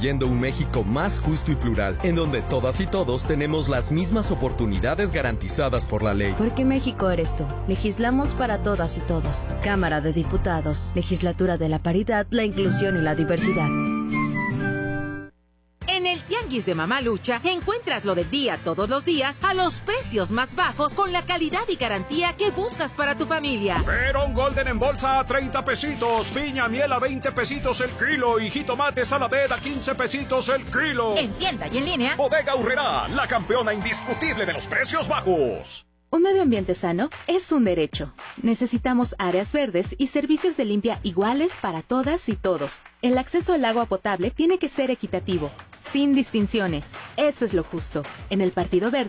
Yendo un México más justo y plural, en donde todas y todos tenemos las mismas oportunidades garantizadas por la ley. Porque México eres tú. Legislamos para todas y todos. Cámara de Diputados. Legislatura de la Paridad, la Inclusión y la Diversidad. En el Tianguis de Mamalucha encuentras lo del día todos los días a los precios más bajos con la calidad y garantía que buscas para tu familia. Perón Golden en bolsa a 30 pesitos, piña miel a 20 pesitos el kilo y jitomate saladera a 15 pesitos el kilo. En tienda y en línea. Bodega Aurrerá, la campeona indiscutible de los precios bajos. Un medio ambiente sano es un derecho. Necesitamos áreas verdes y servicios de limpia iguales para todas y todos. El acceso al agua potable tiene que ser equitativo, sin distinciones. Eso es lo justo. En el Partido Verde